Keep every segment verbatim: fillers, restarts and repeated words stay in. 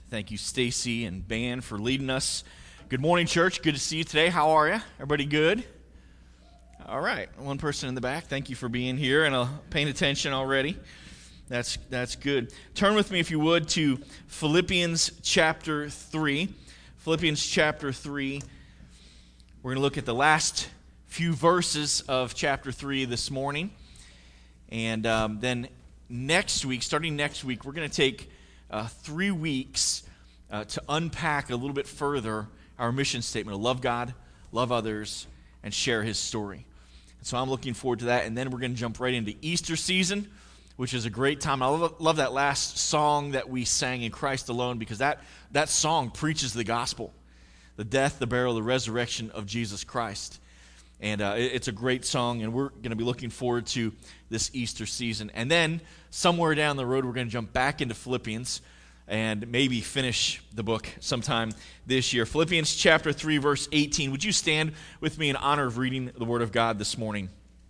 Thank you, Stacy and Ben, for leading us. Good morning, church. Good to see you today. How are you? Everybody good? All right. One person in the back. Thank you for being here and uh, paying attention already. That's that's good. Turn with me, if you would, to Philippians chapter three. Philippians chapter three. We're going to look at the last few verses of chapter three this morning. And um, then next week, starting next week, we're going to take uh, three weeks uh, to unpack a little bit further our mission statement of love God, love others, and share His story. And so I'm looking forward to that. And then we're going to jump right into Easter season, which is a great time. I love, love that last song that we sang, In Christ Alone, because that, that song preaches the gospel, the death, the burial, the resurrection of Jesus Christ. And uh, it, it's a great song, and we're going to be looking forward to this Easter season. And then somewhere down the road, we're going to jump back into Philippians and maybe finish the book sometime this year. Philippians chapter three, verse eighteen. Would you stand with me in honor of reading the Word of God this morning?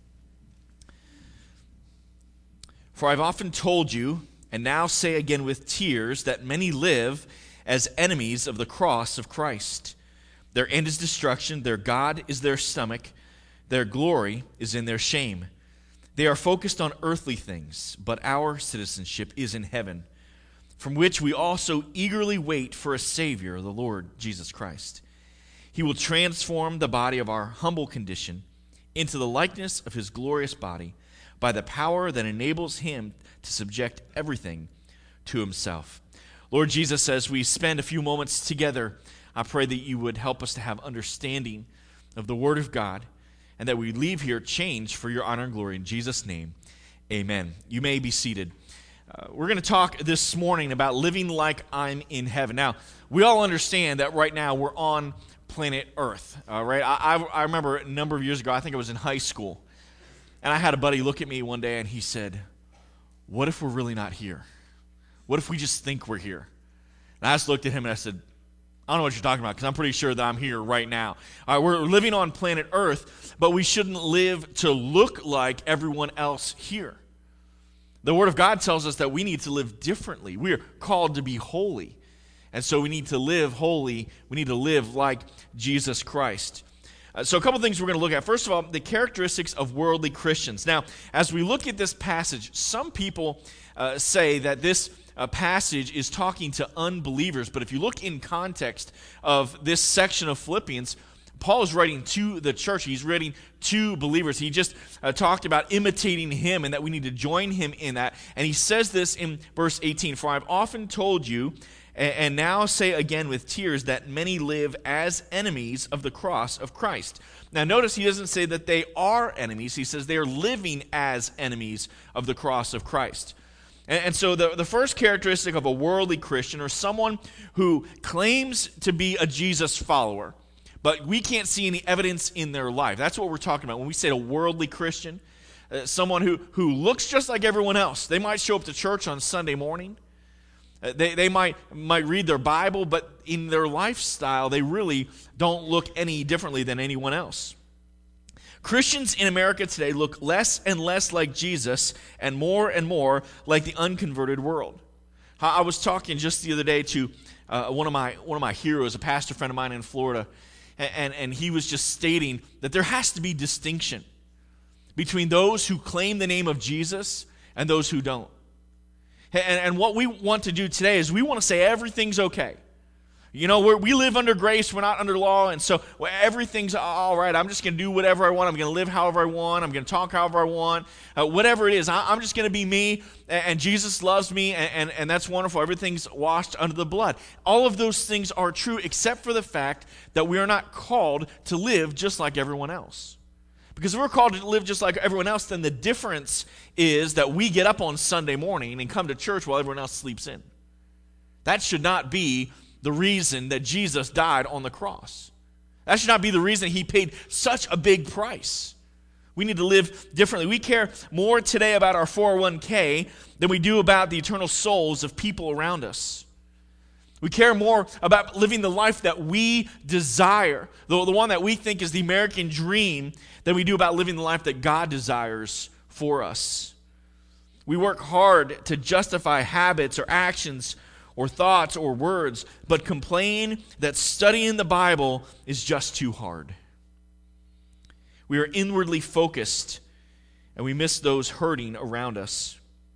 For I've often told you, and now say again with tears, that many live as enemies of the cross of Christ. Their end is destruction, their God is their stomach, their glory is in their shame. They are focused on earthly things, but our citizenship is in heaven, from which we also eagerly wait for a Savior, the Lord Jesus Christ. He will transform the body of our humble condition into the likeness of His glorious body by the power that enables Him to subject everything to Himself. Lord Jesus, as we spend a few moments together, I pray that you would help us to have understanding of the Word of God and that we leave here changed for your honor and glory. In Jesus' name, amen. You may be seated. Uh, we're going to talk this morning about living like I'm in heaven. Now, we all understand that right now we're on planet Earth. All right? I, I, I remember a number of years ago, I think I was in high school, and I had a buddy look at me one day and he said, "What if we're really not here? What if we just think we're here?" And I just looked at him and I said, "I don't know what you're talking about, because I'm pretty sure that I'm here right now." All right, we're living on planet Earth, but we shouldn't live to look like everyone else here. The Word of God tells us that we need to live differently. We are called to be holy. And so we need to live holy. We need to live like Jesus Christ. Uh, so a couple things we're going to look at. First of all, the characteristics of worldly Christians. Now, as we look at this passage, some people uh, say that this uh, passage is talking to unbelievers. But if you look in context of this section of Philippians, Paul is writing to the church. He's writing to believers. He just uh, talked about imitating him and that we need to join him in that. And he says this in verse eighteen, "For I've often told you, and, and now say again with tears, that many live as enemies of the cross of Christ." Now notice he doesn't say that they are enemies. He says they are living as enemies of the cross of Christ. And, and so the, the first characteristic of a worldly Christian, or someone who claims to be a Jesus follower, but we can't see any evidence in their life. That's what we're talking about when we say a worldly Christian. Uh, someone who, who looks just like everyone else. They might show up to church on Sunday morning. Uh, they they might, might read their Bible, but in their lifestyle, they really don't look any differently than anyone else. Christians in America today look less and less like Jesus and more and more like the unconverted world. I was talking just the other day to uh, one of my one of my heroes, a pastor friend of mine in Florida. And, and he was just stating that there has to be distinction between those who claim the name of Jesus and those who don't. And, and what we want to do today is we want to say everything's okay. You know, we're, we live under grace, we're not under law, and so well, everything's all right. I'm just going to do whatever I want. I'm going to live however I want. I'm going to talk however I want. Uh, whatever it is, I, I'm just going to be me, and, and Jesus loves me, and, and, and that's wonderful. Everything's washed under the blood. All of those things are true, except for the fact that we are not called to live just like everyone else. Because if we're called to live just like everyone else, then the difference is that we get up on Sunday morning and come to church while everyone else sleeps in. That should not be the reason that Jesus died on the cross. That should not be the reason He paid such a big price. We need to live differently. We care more today about our four oh one k than we do about the eternal souls of people around us. We care more about living the life that we desire, the, the one that we think is the American dream, than we do about living the life that God desires for us. We work hard to justify habits or actions or thoughts or words, but complain that studying the Bible is just too hard. We are inwardly focused, and we miss those hurting around us.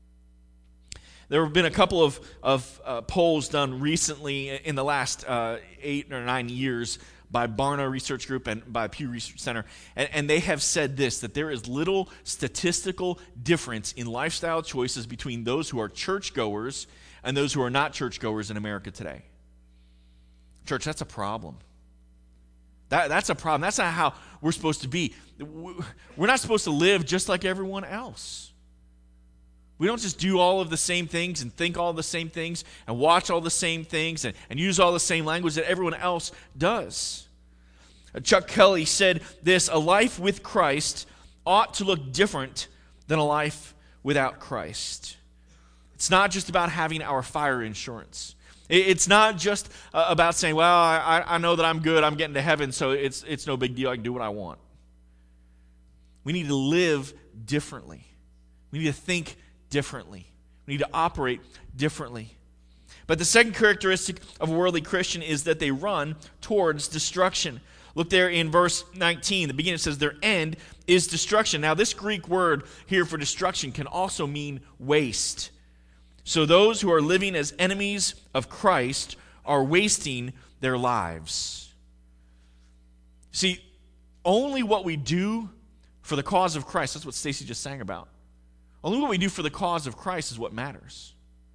There have been a couple of, of uh, polls done recently in the last uh, eight or nine years by Barna Research Group and by Pew Research Center, and, and they have said this, that there is little statistical difference in lifestyle choices between those who are churchgoers and those who are not churchgoers in America today. Church, that's a problem. That, that's a problem. That's not how we're supposed to be. We're not supposed to live just like everyone else. We don't just do all of the same things and think all the same things and watch all the same things and, and use all the same language that everyone else does. Chuck Kelly said this, a life with Christ ought to look different than a life without Christ. It's not just about having our fire insurance. It's not just uh, about saying, well, I, I know that I'm good, I'm getting to heaven, so it's, it's no big deal, I can do what I want. We need to live differently. We need to think differently. We need to operate differently. But the second characteristic of a worldly Christian is that they run towards destruction. Look there in verse nineteen. The beginning says their end is destruction. Now this Greek word here for destruction can also mean waste. So those who are living as enemies of Christ are wasting their lives. See, only what we do for the cause of Christ, that's what Stacy just sang about. Only what we do for the cause of Christ is what matters.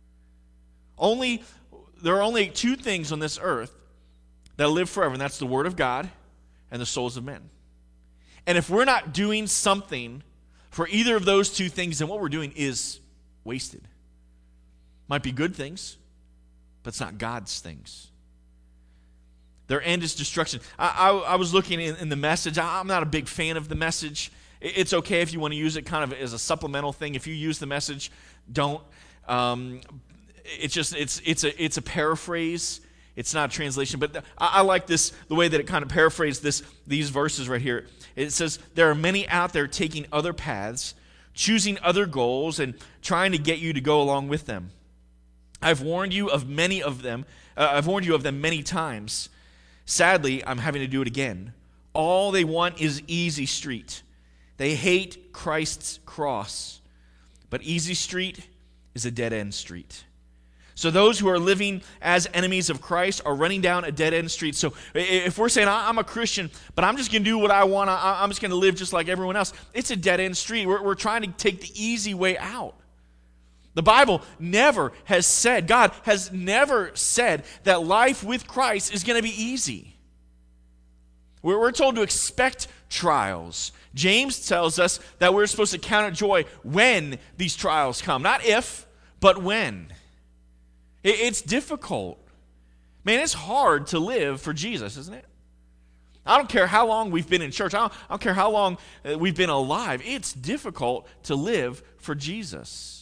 Only, there are only two things on this earth that live forever, and that's the Word of God and the souls of men. And if we're not doing something for either of those two things, then what we're doing is wasted. Might be good things, but it's not God's things. Their end is destruction. I, I, I was looking in, in the Message. I, I'm not a big fan of the Message. It's okay if you want to use it kind of as a supplemental thing. If you use the Message, don't. Um, it's just it's it's a it's a paraphrase. It's not a translation, but I, I like this the way that it kind of paraphrased this these verses right here. It says there are many out there taking other paths, choosing other goals, and trying to get you to go along with them. I've warned you of many of them. Uh, I've warned you of them many times. Sadly, I'm having to do it again. All they want is easy street. They hate Christ's cross. But easy street is a dead-end street. So those who are living as enemies of Christ are running down a dead-end street. So if we're saying, I'm a Christian, but I'm just going to do what I want, I'm just going to live just like everyone else, it's a dead-end street. We're, we're trying to take the easy way out. The Bible never has said, God has never said that life with Christ is going to be easy. We're, we're told to expect trials. James tells us that we're supposed to count it joy when these trials come. Not if, but when. It, it's difficult. Man, it's hard to live for Jesus, isn't it? I don't care how long we've been in church. I don't, I don't care how long we've been alive. It's difficult to live for Jesus.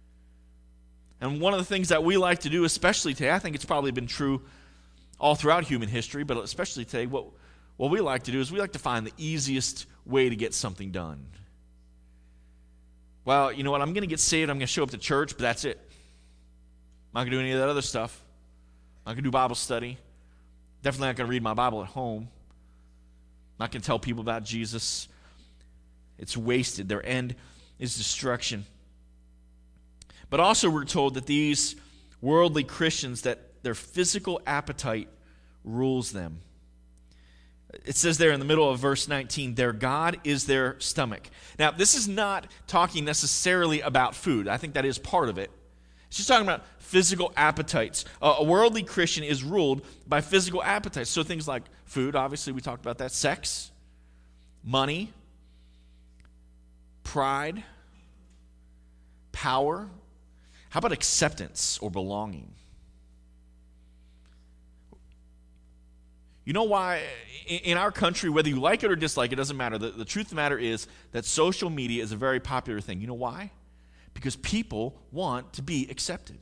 And one of the things that we like to do, especially today, I think it's probably been true all throughout human history, but especially today, what, what we like to do is we like to find the easiest way to get something done. Well, you know what? I'm going to get saved. I'm going to show up to church, but that's it. I'm not going to do any of that other stuff. I'm not going to do Bible study. Definitely not going to read my Bible at home. I'm not going to tell people about Jesus. It's wasted. Their end is destruction. But also we're told that these worldly Christians, that their physical appetite rules them. It says there in the middle of verse nineteen, their God is their stomach. Now, this is not talking necessarily about food. I think that is part of it. It's just talking about physical appetites. Uh, a worldly Christian is ruled by physical appetites. So things like food, obviously we talked about that, sex, money, pride, power. How about acceptance or belonging? You know why in our country, whether you like it or dislike it, doesn't matter. The, the truth of the matter is that social media is a very popular thing. You know why? Because people want to be accepted.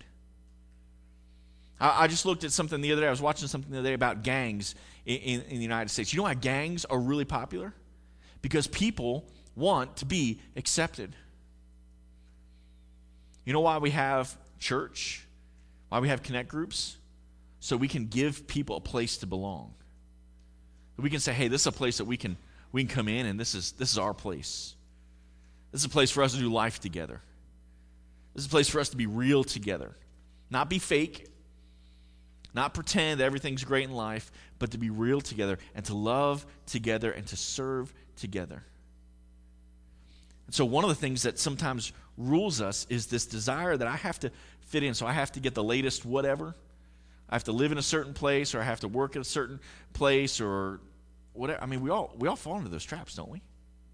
I, I just looked at something the other day. I was watching something the other day about gangs in, in, in the United States. You know why gangs are really popular? Because people want to be accepted. You know why we have church? Why we have connect groups? So we can give people a place to belong. We can say, hey, this is a place that we can we can come in, and this is this is our place. This is a place for us to do life together. This is a place for us to be real together. Not be fake, not pretend that everything's great in life, but to be real together and to love together and to serve together. And so one of the things that sometimes rules us is this desire that I have to fit in. So I have to get the latest whatever. I have to live in a certain place, or I have to work at a certain place, or whatever. I mean, we all we all fall into those traps, don't we?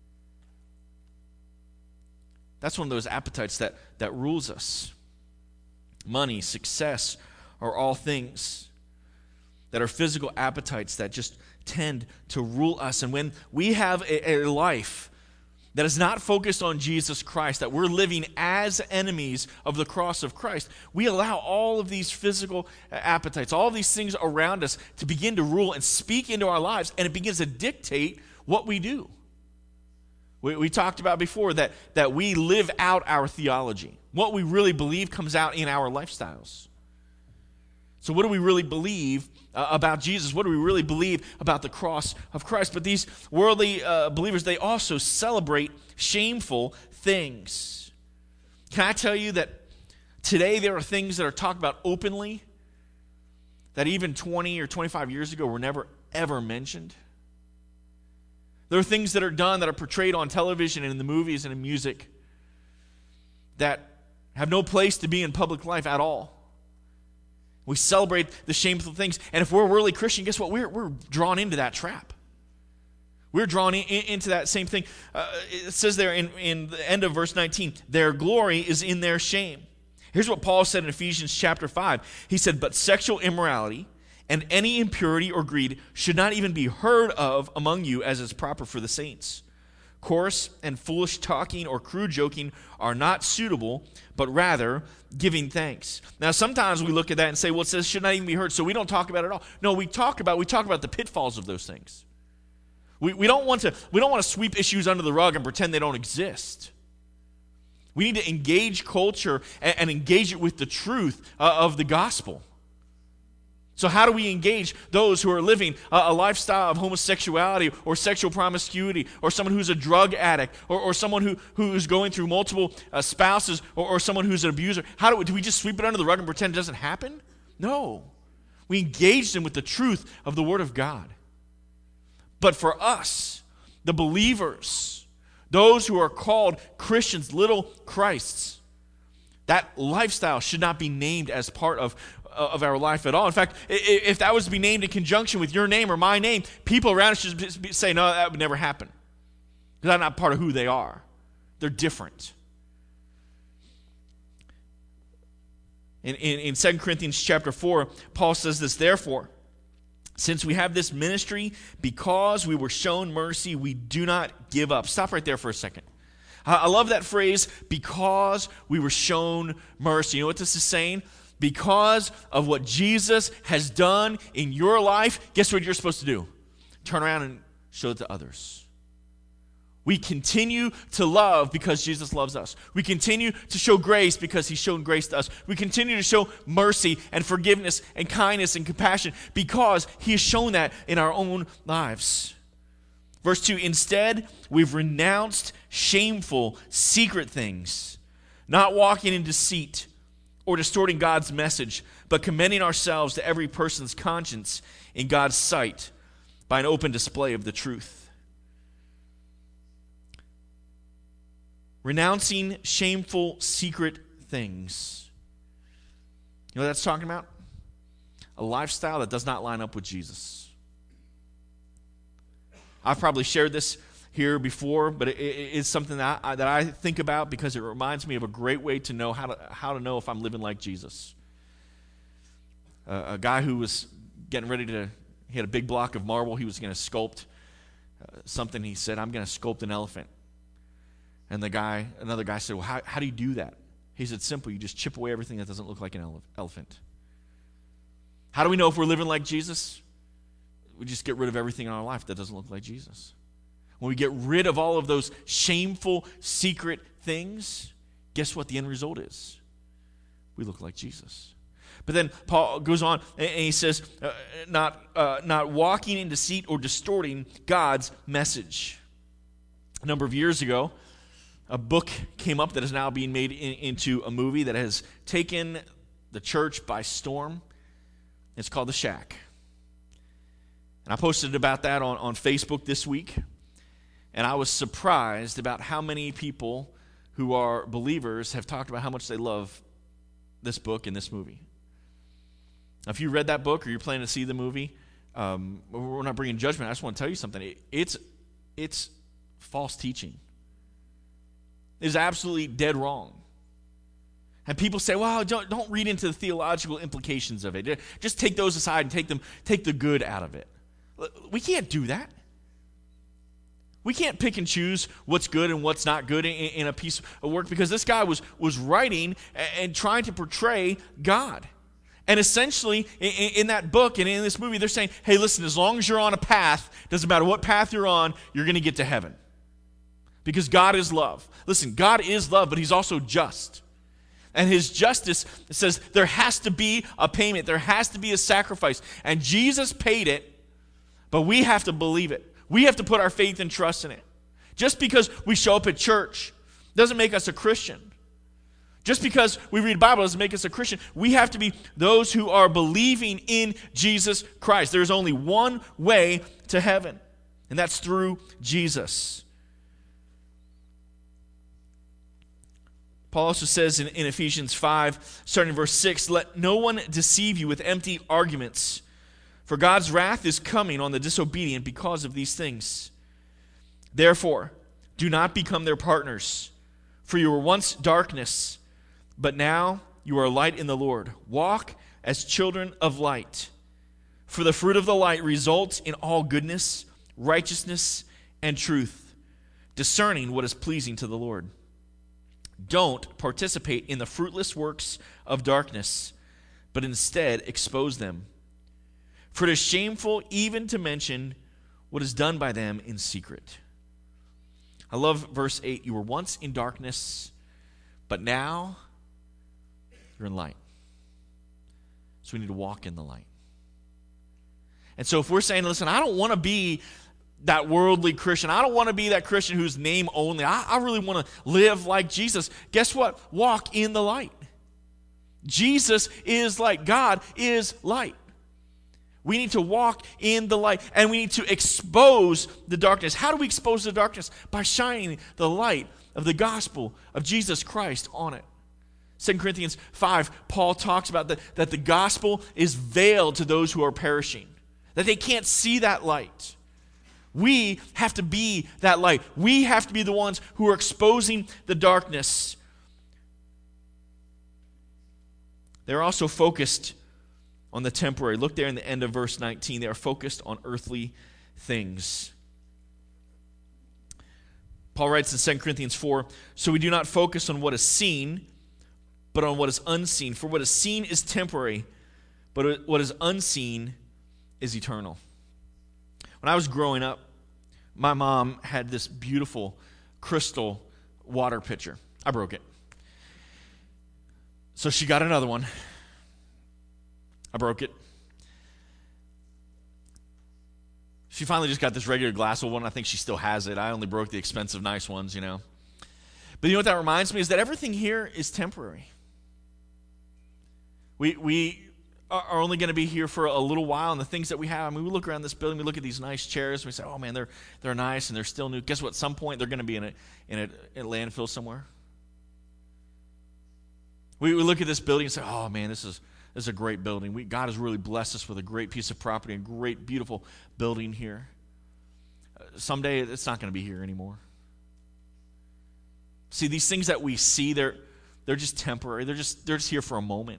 That's one of those appetites that, that rules us. Money, success are all things that are physical appetites that just tend to rule us. And when we have a, a life that is not focused on Jesus Christ, that we're living as enemies of the cross of Christ, we allow all of these physical appetites, all of these things around us to begin to rule and speak into our lives, and it begins to dictate what we do. We, we talked about before that, that we live out our theology. What we really believe comes out in our lifestyles. So what do we really believe uh, about Jesus? What do we really believe about the cross of Christ? But these worldly uh, believers, they also celebrate shameful things. Can I tell you that today there are things that are talked about openly that even twenty or twenty-five years ago were never, ever mentioned? There are things that are done that are portrayed on television and in the movies and in music that have no place to be in public life at all. We celebrate the shameful things. And if we're really Christian, guess what? We're, we're drawn into that trap. We're drawn in, in, into that same thing. Uh, it says there in, in the end of verse nineteen, their glory is in their shame. Here's what Paul said in Ephesians chapter five. He said, but sexual immorality and any impurity or greed should not even be heard of among you, as is proper for the saints. Coarse and foolish talking or crude joking are not suitable, but rather giving thanks. Now, sometimes we look at that and say, well, it says should not even be heard, so we don't talk about it at all. No, we talk about we talk about the pitfalls of those things. We we don't want to we don't want to sweep issues under the rug and pretend they don't exist. We need to engage culture and, and engage it with the truth uh, of the gospel. So how do we engage those who are living a, a lifestyle of homosexuality or sexual promiscuity, or someone who's a drug addict, or, or someone who, who is going through multiple uh, spouses, or, or someone who's an abuser? How do we, do we just sweep it under the rug and pretend it doesn't happen? No. We engage them with the truth of the Word of God. But for us, the believers, those who are called Christians, little Christs, that lifestyle should not be named as part of of our life at all. In fact, if that was to be named in conjunction with your name or my name, people around us should say, no, that would never happen. Because that's not part of who they are. They're different. In, in, in Second Corinthians chapter four, Paul says this, therefore, since we have this ministry, because we were shown mercy, we do not give up. Stop right there for a second. I love that phrase, because we were shown mercy. You know what this is saying? Because of what Jesus has done in your life, guess what you're supposed to do? Turn around and show it to others. We continue to love because Jesus loves us. We continue to show grace because He's shown grace to us. We continue to show mercy and forgiveness and kindness and compassion because He has shown that in our own lives. Verse two, instead, we've renounced shameful, secret things, not walking in deceit or distorting God's message, but commending ourselves to every person's conscience in God's sight by an open display of the truth. Renouncing shameful, secret things. You know what that's talking about? A lifestyle that does not line up with Jesus. I've probably shared this here before, but it, it is something that I, that I think about because it reminds me of a great way to know how to how to know if I'm living like Jesus. Uh, a guy who was getting ready to, he had a big block of marble. He was going to sculpt uh, something. He said, "I'm going to sculpt an elephant." And the guy, another guy said, "Well, how how do you do that?" He said, "Simple. You just chip away everything that doesn't look like an ele- elephant." How do we know if we're living like Jesus? We just get rid of everything in our life that doesn't look like Jesus. When we get rid of all of those shameful, secret things, guess what the end result is? We look like Jesus. But then Paul goes on and he says, uh, not, uh, not walking in deceit or distorting God's message. A number of years ago, a book came up that is now being made in, into a movie that has taken the church by storm. It's called The Shack. And I posted about that on, on Facebook this week. And I was surprised about how many people who are believers have talked about how much they love this book and this movie. Now, if you read that book or you're planning to see the movie, um, we're not bringing judgment. I just want to tell you something. It, it's, it's false teaching. It is absolutely dead wrong. And people say, well, don't, don't read into the theological implications of it. Just take those aside and take them, take the good out of it. We can't do that. We can't pick and choose what's good and what's not good in, in a piece of work, because this guy was, was writing and trying to portray God. And essentially, in, in that book and in this movie, they're saying, hey, listen, as long as you're on a path, doesn't matter what path you're on, you're going to get to heaven. Because God is love. Listen, God is love, but he's also just. And his justice says there has to be a payment. There has to be a sacrifice. And Jesus paid it, but we have to believe it. We have to put our faith and trust in it. Just because we show up at church doesn't make us a Christian. Just because we read the Bible doesn't make us a Christian. We have to be those who are believing in Jesus Christ. There's only one way to heaven, and that's through Jesus. Paul also says in, in Ephesians five, starting in verse six, let no one deceive you with empty arguments, for God's wrath is coming on the disobedient because of these things. Therefore, do not become their partners, for you were once darkness, but now you are light in the Lord. Walk as children of light. For the fruit of the light results in all goodness, righteousness, and truth, discerning what is pleasing to the Lord. Don't participate in the fruitless works of darkness, but instead expose them. For it is shameful even to mention what is done by them in secret. I love verse eight. You were once in darkness, but now you're in light. So we need to walk in the light. And so if we're saying, listen, I don't want to be that worldly Christian. I don't want to be that Christian who's name only. I, I really want to live like Jesus. Guess what? Walk in the light. Jesus is light. God is light. We need to walk in the light, and we need to expose the darkness. How do we expose the darkness? By shining the light of the gospel of Jesus Christ on it. Second Corinthians five, Paul talks about the, that the gospel is veiled to those who are perishing, that they can't see that light. We have to be that light. We have to be the ones who are exposing the darkness. They're also focused on the temporary. Look there in the end of verse nineteen. They are focused on earthly things. Paul writes in Second Corinthians four, so we do not focus on what is seen, but on what is unseen. For what is seen is temporary, but what is unseen is eternal. When I was growing up, my mom had this beautiful crystal water pitcher. I broke it. So she got another one. I broke it. She finally just got this regular glass one. I think she still has it. I only broke the expensive, nice ones, you know. But you know what that reminds me is that everything here is temporary. We we are only going to be here for a little while, and the things that we have, I mean, we look around this building, we look at these nice chairs, and we say, oh man, they're they're nice and they're still new. Guess what? At some point, they're going to be in a in a, in a landfill somewhere. We, we look at this building and say, oh man, this is this is a great building. We, God has really blessed us with a great piece of property, a great, beautiful building here. Uh, someday, it's not going to be here anymore. See, these things that we see, they're they're just temporary. They're just they're just here for a moment.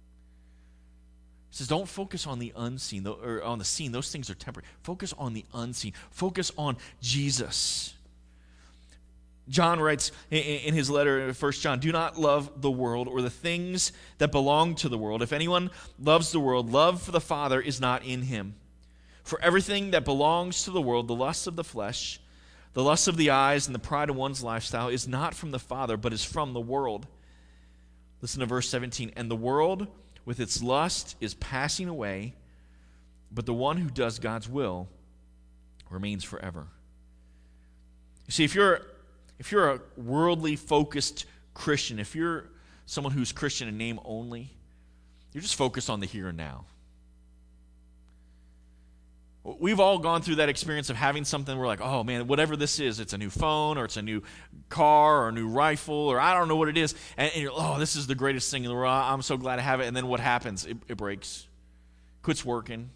He says, don't focus on the unseen, or on the seen. Those things are temporary. Focus on the unseen. Focus on Jesus. John writes in his letter, First John, do not love the world or the things that belong to the world. If anyone loves the world, love for the Father is not in him. For everything that belongs to the world, the lusts of the flesh, the lusts of the eyes, and the pride of one's lifestyle is not from the Father, but is from the world. Listen to verse seventeen. And the world, with its lust is passing away, but the one who does God's will remains forever. You see, if you're if you're a worldly focused Christian, if you're someone who's Christian in name only, you're just focused on the here and now. We've all gone through that experience of having something we're like, oh man, whatever this is, it's a new phone or it's a new car or a new rifle or I don't know what it is. And, and you're, oh, this is the greatest thing in the world. I'm so glad to have it. And then what happens? It, it breaks, quits working.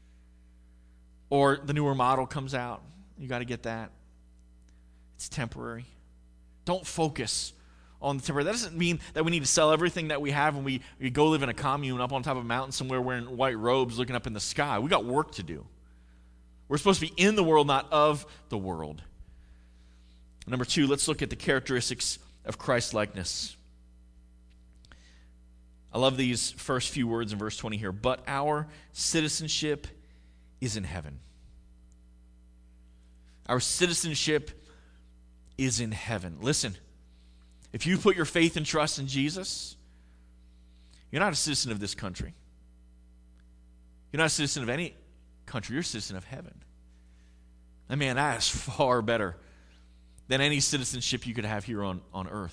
Or the newer model comes out. You got to get that. It's temporary. Don't focus on the temporary. That doesn't mean that we need to sell everything that we have and we, we go live in a commune up on top of a mountain somewhere wearing white robes looking up in the sky. We got work to do. We're supposed to be in the world, not of the world. Number two, let's look at the characteristics of Christ-likeness. I love these first few words in verse twenty here. But our citizenship is in heaven. Our citizenship is in heaven. Listen, if you put your faith and trust in Jesus, you're not a citizen of this country. You're not a citizen of any country. You're a citizen of heaven. And man, that is far better than any citizenship you could have here on, on earth.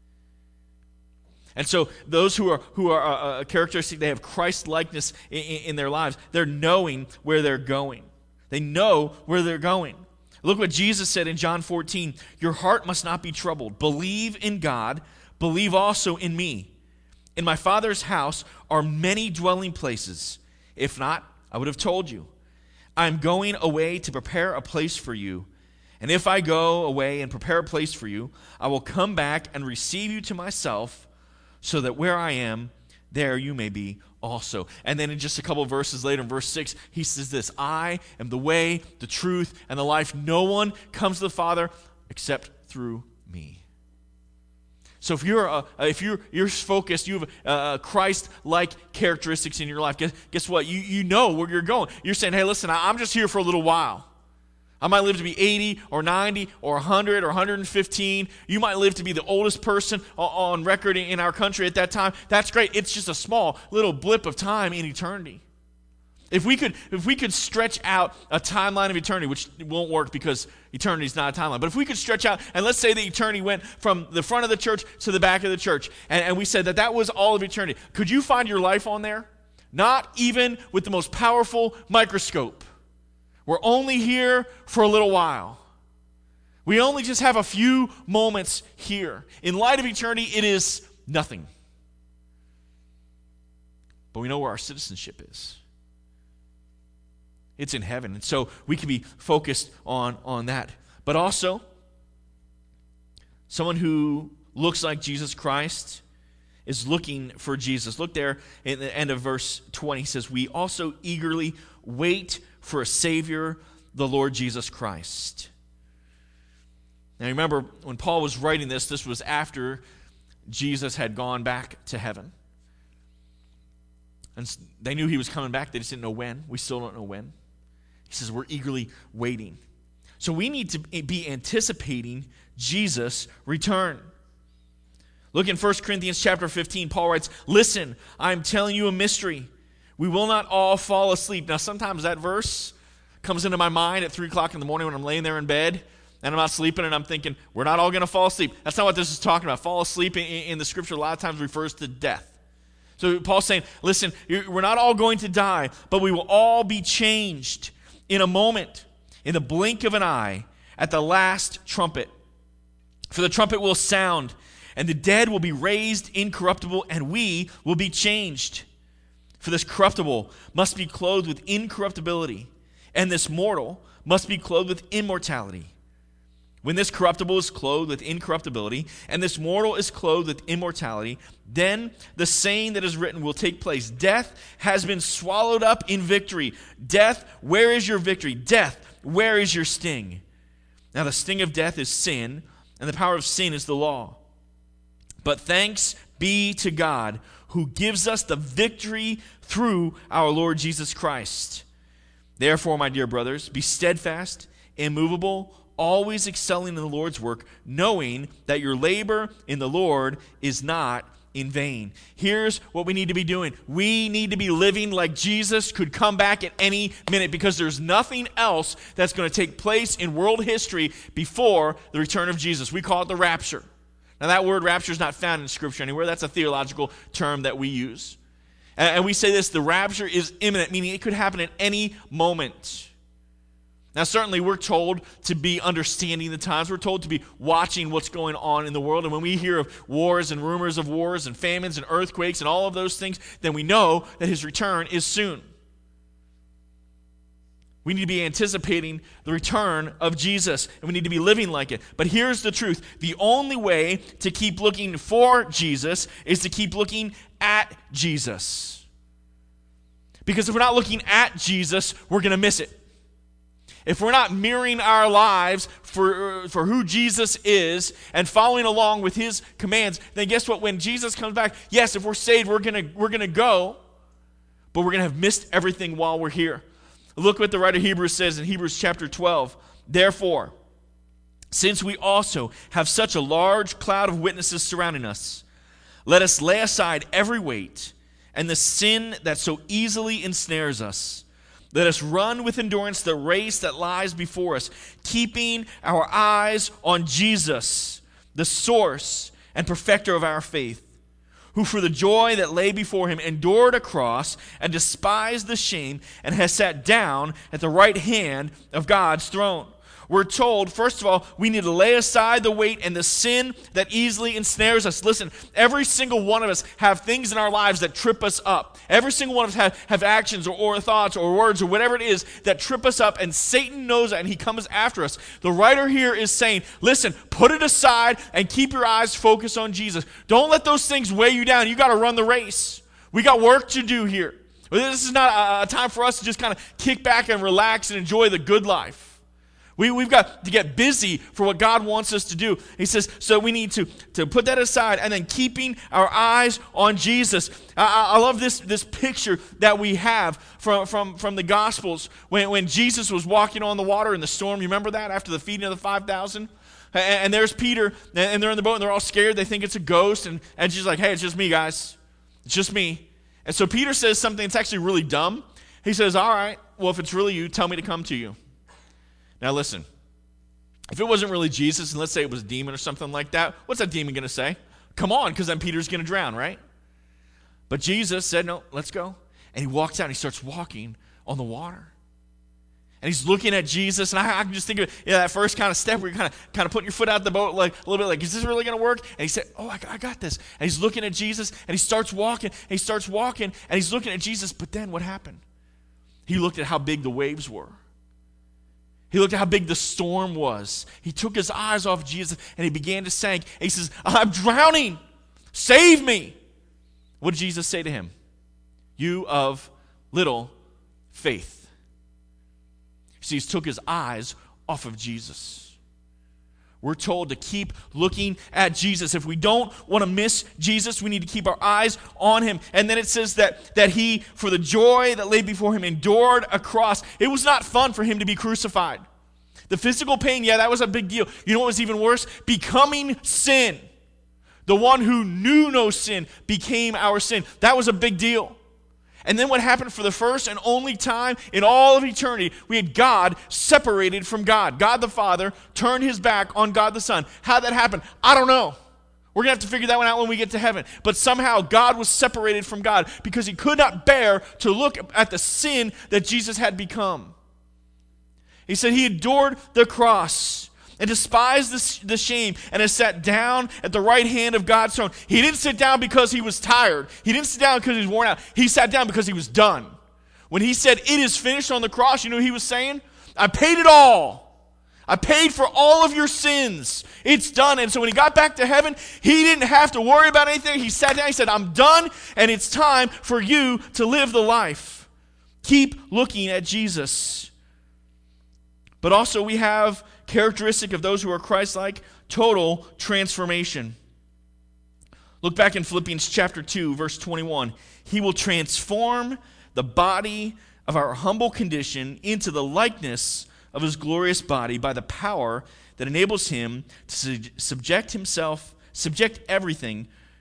And so those who are who are uh, a characteristic, they have Christ-likeness in, in their lives. They're knowing where they're going. They know where they're going. Look what Jesus said in John fourteen. Your heart must not be troubled. Believe in God. Believe also in me. In my Father's house are many dwelling places. If not, I would have told you. I'm going away to prepare a place for you. And if I go away and prepare a place for you, I will come back and receive you to myself, so that where I am, there you may be also. And then in just a couple of verses later, in verse six, he says this, I am the way, the truth, and the life. No one comes to the Father except through me. So if you're uh, if you're you're focused, you have uh, Christ-like characteristics in your life. Guess, guess what? You you know where you're going. You're saying, hey, listen, I'm just here for a little while. I might live to be eighty or ninety or one hundred or one hundred fifteen. You might live to be the oldest person on record in our country at that time. That's great. It's just a small little blip of time in eternity. If we could, if we could stretch out a timeline of eternity, which won't work because eternity is not a timeline, but if we could stretch out, and let's say that eternity went from the front of the church to the back of the church, and, and we said that that was all of eternity, could you find your life on there? Not even with the most powerful microscope. We're only here for a little while. We only just have a few moments here. In light of eternity, it is nothing. But we know where our citizenship is. It's in heaven. And so we can be focused on, on that. But also, someone who looks like Jesus Christ is looking for Jesus. Look there in the end of verse twenty. He says, we also eagerly wait for a Savior, the Lord Jesus Christ. Now remember, when Paul was writing this, this was after Jesus had gone back to heaven. And they knew he was coming back. They just didn't know when. We still don't know when. He says we're eagerly waiting. So we need to be anticipating Jesus' return. Look in First Corinthians chapter fifteen. Paul writes, listen, I'm telling you a mystery. We will not all fall asleep. Now sometimes that verse comes into my mind at three o'clock in the morning when I'm laying there in bed and I'm not sleeping and I'm thinking, we're not all going to fall asleep. That's not what this is talking about. Fall asleep in, in the scripture a lot of times refers to death. So Paul's saying, listen, we're not all going to die, but we will all be changed in a moment, in the blink of an eye, at the last trumpet. For the trumpet will sound, and the dead will be raised incorruptible, and we will be changed. For this corruptible must be clothed with incorruptibility, and this mortal must be clothed with immortality. When this corruptible is clothed with incorruptibility, and this mortal is clothed with immortality, then the saying that is written will take place. Death has been swallowed up in victory. Death, where is your victory? Death, where is your sting? Now the sting of death is sin, and the power of sin is the law. But thanks be to God, who gives us the victory through our Lord Jesus Christ. Therefore, my dear brothers, be steadfast, immovable, always excelling in the Lord's work, knowing that your labor in the Lord is not in vain. Here's what we need to be doing. We need to be living like Jesus could come back at any minute, because there's nothing else that's going to take place in world history before the return of Jesus. We call it the rapture. Now, that word rapture is not found in Scripture anywhere. That's a theological term that we use. And we say this, the rapture is imminent, meaning it could happen at any moment. Now, certainly we're told to be understanding the times. We're told to be watching what's going on in the world. And when we hear of wars and rumors of wars and famines and earthquakes and all of those things, then we know that his return is soon. We need to be anticipating the return of Jesus, and we need to be living like it. But here's the truth. The only way to keep looking for Jesus is to keep looking at Jesus. Because if we're not looking at Jesus, we're going to miss it. If we're not mirroring our lives for, for who Jesus is and following along with his commands, then guess what? When Jesus comes back, yes, if we're saved, we're going to we're going to go, but we're going to have missed everything while we're here. Look what the writer of Hebrews says in Hebrews chapter twelve. Therefore, since we also have such a large cloud of witnesses surrounding us, let us lay aside every weight and the sin that so easily ensnares us. Let us run with endurance the race that lies before us, keeping our eyes on Jesus, the source and perfecter of our faith, who for the joy that lay before him endured a cross and despised the shame and has sat down at the right hand of God's throne. We're told, first of all, we need to lay aside the weight and the sin that easily ensnares us. Listen, every single one of us have things in our lives that trip us up. Every single one of us have, have actions or, or thoughts or words or whatever it is that trip us up, and Satan knows that, and he comes after us. The writer here is saying, listen, put it aside and keep your eyes focused on Jesus. Don't let those things weigh you down. You got to run the race. We got work to do here. This is not a, a time for us to just kind of kick back and relax and enjoy the good life. We, we've got to get busy for what God wants us to do. He says, so we need to, to put that aside and then keeping our eyes on Jesus. I, I love this, this picture that we have from, from, from the Gospels when, when Jesus was walking on the water in the storm. You remember that after the feeding of the five thousand? And, and there's Peter, and they're in the boat, and they're all scared. They think it's a ghost. And, and she's like, hey, it's just me, guys. It's just me. And so Peter says something that's actually really dumb. He says, all right, well, if it's really you, tell me to come to you. Now listen, if it wasn't really Jesus, and let's say it was a demon or something like that, what's that demon going to say? Come on, because then Peter's going to drown, right? But Jesus said, no, let's go. And he walks out and he starts walking on the water. And he's looking at Jesus, and I, I can just think of it, you know, that first kind of step where you're kind of kind of putting your foot out the boat like a little bit like, is this really going to work? And he said, oh, I, I got this. And he's looking at Jesus, and he starts walking, and he starts walking, and he's looking at Jesus, but then what happened? He looked at how big the waves were. He looked at how big the storm was. He took his eyes off Jesus, and he began to sink. And he says, I'm drowning. Save me. What did Jesus say to him? You of little faith. See, he took his eyes off of Jesus. We're told to keep looking at Jesus. If we don't want to miss Jesus, we need to keep our eyes on him. And then it says that, that he, for the joy that lay before him, endured a cross. It was not fun for him to be crucified. The physical pain, yeah, that was a big deal. You know what was even worse? Becoming sin. The one who knew no sin became our sin. That was a big deal. And then what happened for the first and only time in all of eternity, we had God separated from God. God the Father turned his back on God the Son. How'd that happen? I don't know. We're going to have to figure that one out when we get to heaven. But somehow God was separated from God because he could not bear to look at the sin that Jesus had become. He said he endured the cross and despised the, the shame and has sat down at the right hand of God's throne. He didn't sit down because he was tired. He didn't sit down because he was worn out. He sat down because he was done. When he said, it is finished on the cross, you know what he was saying? I paid it all. I paid for all of your sins. It's done. And so when he got back to heaven, he didn't have to worry about anything. He sat down, he said, I'm done, and it's time for you to live the life. Keep looking at Jesus. But also we have characteristic of those who are Christ-like, total transformation. Look back in Philippians chapter two, verse twenty-one. He will transform the body of our humble condition into the likeness of his glorious body by the power that enables him to subject himself, subject everything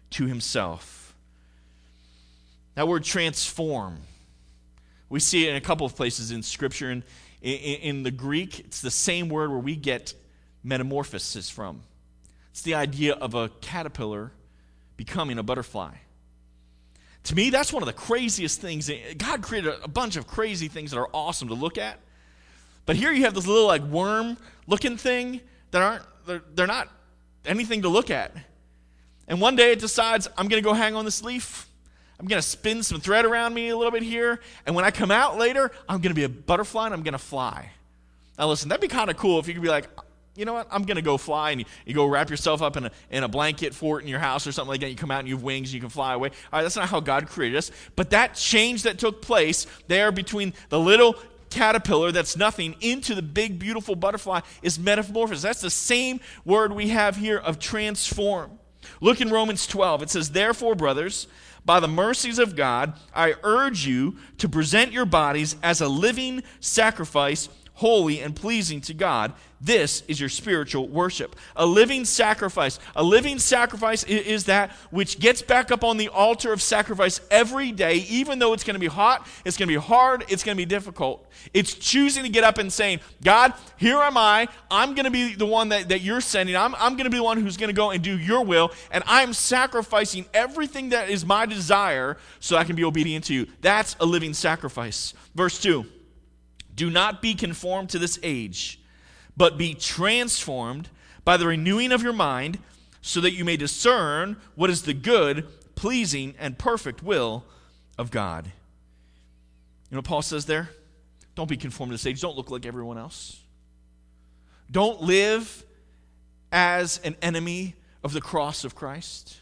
to himself. That word transform, we see it in a couple of places in Scripture. In, in, in the Greek, it's the same word where we get metamorphosis from. It's the idea of a caterpillar becoming a butterfly. To me, that's one of the craziest things. God created a bunch of crazy things that are awesome to look at. But here you have this little like worm-looking thing that aren't, they're, they're not anything to look at. And one day it decides, I'm going to go hang on this leaf. I'm going to spin some thread around me a little bit here. And when I come out later, I'm going to be a butterfly and I'm going to fly. Now listen, that'd be kind of cool if you could be like, you know what, I'm going to go fly. And you, you go wrap yourself up in a, in a blanket fort in your house or something like that. You come out and you have wings and you can fly away. All right, that's not how God created us. But that change that took place there between the little caterpillar that's nothing into the big beautiful butterfly is metamorphosis. That's the same word we have here of transform. Look in Romans twelve. It says, therefore, brothers, by the mercies of God, I urge you to present your bodies as a living sacrifice, holy and pleasing to God. This is your spiritual worship. A living sacrifice. A living sacrifice is that which gets back up on the altar of sacrifice every day, even though it's going to be hot, it's going to be hard, it's going to be difficult. It's choosing to get up and saying, God, here am I. I'm going to be the one that, that you're sending. I'm, I'm going to be the one who's going to go and do your will, and I'm sacrificing everything that is my desire so I can be obedient to you. That's a living sacrifice. Verse two, do not be conformed to this age, but be transformed by the renewing of your mind, so that you may discern what is the good, pleasing, and perfect will of God. You know what Paul says there? Don't be conformed to this age. Don't look like everyone else. Don't live as an enemy of the cross of Christ.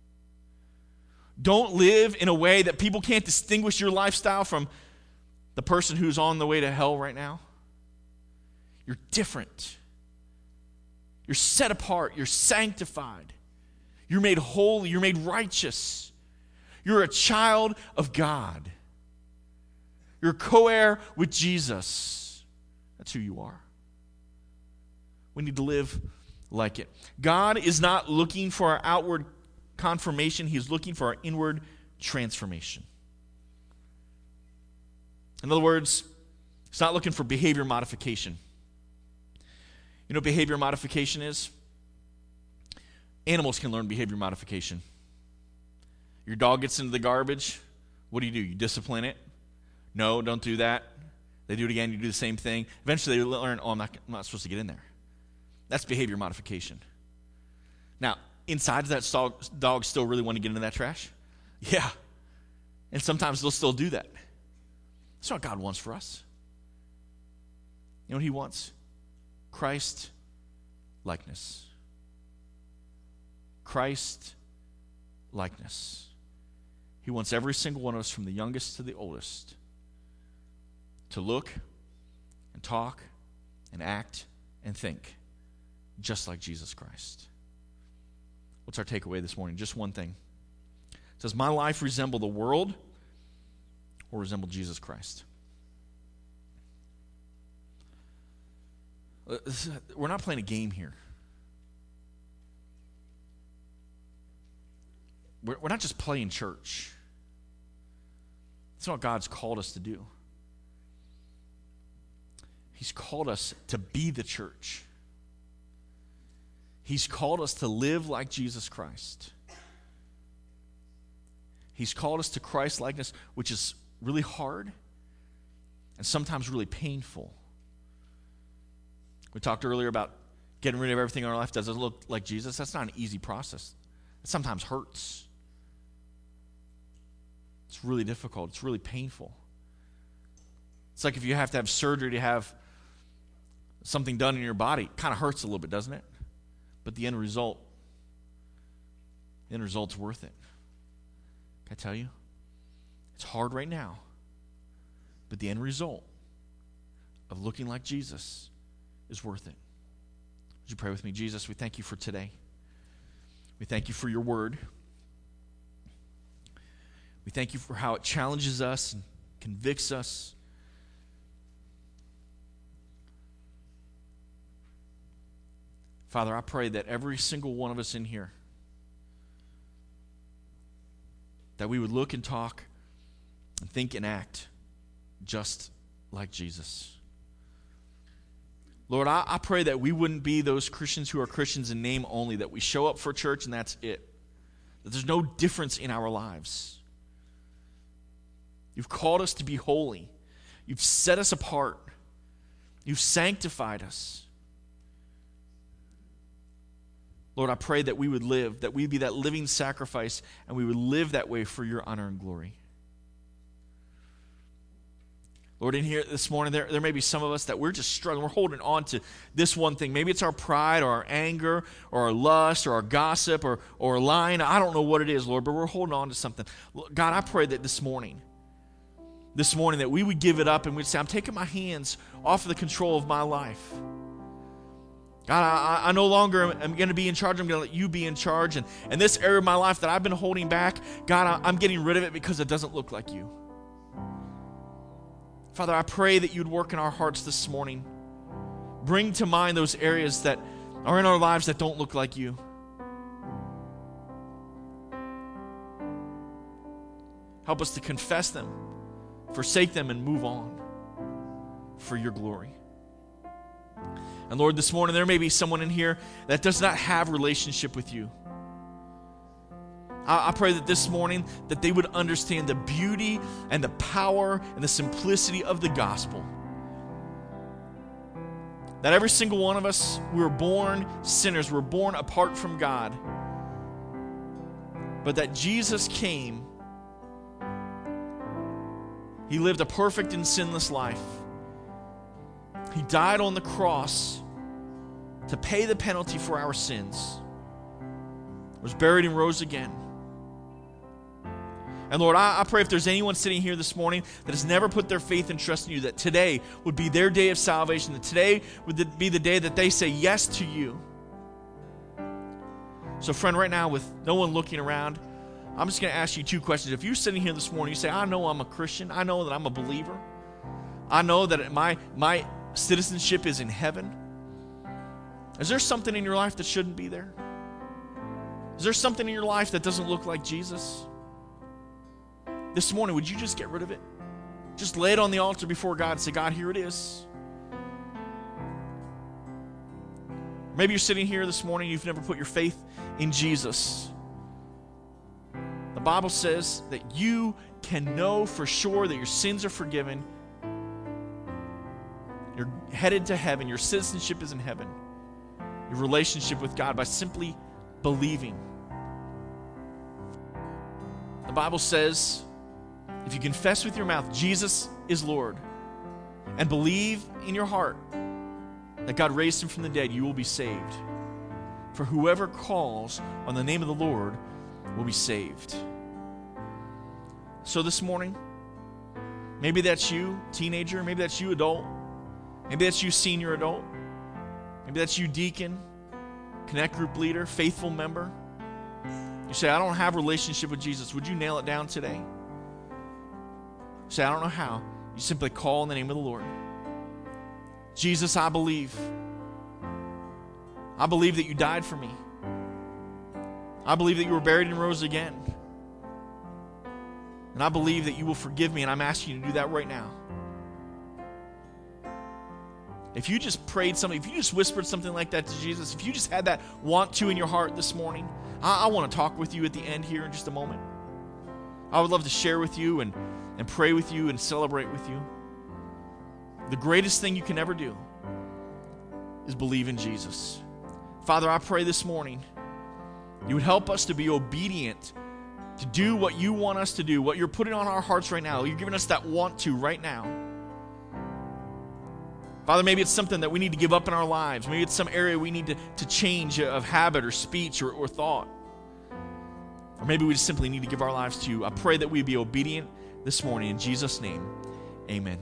Don't live in a way that people can't distinguish your lifestyle from the person who's on the way to hell right now. You're different. You're set apart. You're sanctified. You're made holy. You're made righteous. You're a child of God. You're co-heir with Jesus. That's who you are. We need to live like it. God is not looking for our outward confirmation. He is looking for our inward transformation. In other words, He's not looking for behavior modification. You know what behavior modification is? Animals can learn behavior modification. Your dog gets into the garbage. What do you do? You discipline it? No, don't do that. They do it again. You do the same thing. Eventually they learn, oh, I'm not, I'm not supposed to get in there. That's behavior modification. Now, inside, does that dog, dog still really want to get into that trash? Yeah. And sometimes they'll still do that. That's what God wants for us. You know what He wants? Christ likeness. Christ likeness. He wants every single one of us, from the youngest to the oldest, to look and talk and act and think just like Jesus Christ. What's our takeaway this morning? Just one thing. It says, my life resemble the world or resemble Jesus Christ? We're not playing a game here. We're, we're not just playing church. That's not what God's called us to do. He's called us to be the church. He's called us to live like Jesus Christ. He's called us to Christ likeness, which is really hard and sometimes really painful. We talked earlier about getting rid of everything in our life. Does it look like Jesus? That's not an easy process. It sometimes hurts. It's really difficult. It's really painful. It's like if you have to have surgery to have something done in your body. It kind of hurts a little bit, doesn't it? But the end result, the end result's worth it. Can I tell you? It's hard right now. But the end result of looking like Jesus is worth it. Would you pray with me? Jesus, we thank you for today. We thank you for your word. We thank you for how it challenges us and convicts us. Father, I pray that every single one of us in here that we would look and talk and think and act just like Jesus. Lord, I, I pray that we wouldn't be those Christians who are Christians in name only, that we show up for church and that's it. That there's no difference in our lives. You've called us to be holy. You've set us apart. You've sanctified us. Lord, I pray that we would live, that we'd be that living sacrifice, and we would live that way for your honor and glory. Lord, in here this morning, there, there may be some of us that we're just struggling. We're holding on to this one thing. Maybe it's our pride or our anger or our lust or our gossip or, or lying. I don't know what it is, Lord, but we're holding on to something. God, I pray that this morning, this morning, that we would give it up and we'd say, I'm taking my hands off of the control of my life. God, I, I no longer am going to be in charge. I'm going to let you be in charge. And, and this area of my life that I've been holding back, God, I, I'm getting rid of it because it doesn't look like you. Father, I pray that you'd work in our hearts this morning. Bring to mind those areas that are in our lives that don't look like you. Help us to confess them, forsake them, and move on for your glory. And Lord, this morning there may be someone in here that does not have a relationship with you. I pray that this morning that they would understand the beauty and the power and the simplicity of the gospel. That every single one of us, we were born sinners. We're born apart from God. But that Jesus came. He lived a perfect and sinless life. He died on the cross to pay the penalty for our sins. Was buried and rose again. And Lord, I, I pray if there's anyone sitting here this morning that has never put their faith and trust in you, that today would be their day of salvation, that today would be the day that they say yes to you. So friend, right now with no one looking around, I'm just going to ask you two questions. If you're sitting here this morning, you say, I know I'm a Christian. I know that I'm a believer. I know that my, my citizenship is in heaven. Is there something in your life that shouldn't be there? Is there something in your life that doesn't look like Jesus? This morning, would you just get rid of it? Just lay it on the altar before God and say, God, here it is. Maybe you're sitting here this morning, you've never put your faith in Jesus. The Bible says that you can know for sure that your sins are forgiven. You're headed to heaven. Your citizenship is in heaven. Your relationship with God by simply believing. The Bible says, if you confess with your mouth Jesus is Lord and believe in your heart that God raised him from the dead, you will be saved. For whoever calls on the name of the Lord will be saved. So this morning, maybe that's you, teenager, maybe that's you, adult, maybe that's you, senior adult, maybe that's you, deacon, connect group leader, faithful member. You say, I don't have a relationship with Jesus. Would you nail it down today? Say, I don't know how. You simply call in the name of the Lord. Jesus, I believe. I believe that you died for me. I believe that you were buried and rose again. And I believe that you will forgive me, and I'm asking you to do that right now. If you just prayed something, if you just whispered something like that to Jesus, if you just had that want to in your heart this morning, I, I want to talk with you at the end here in just a moment. I would love to share with you and and pray with you and celebrate with you. The greatest thing you can ever do is believe in Jesus. Father, I pray this morning you would help us to be obedient, to do what you want us to do, what you're putting on our hearts right now. You're giving us that want to right now. Father, maybe it's something that we need to give up in our lives. Maybe it's some area we need to, to change of habit or speech or, or thought. Or maybe we just simply need to give our lives to you. I pray that we be obedient this morning. In Jesus' name, amen.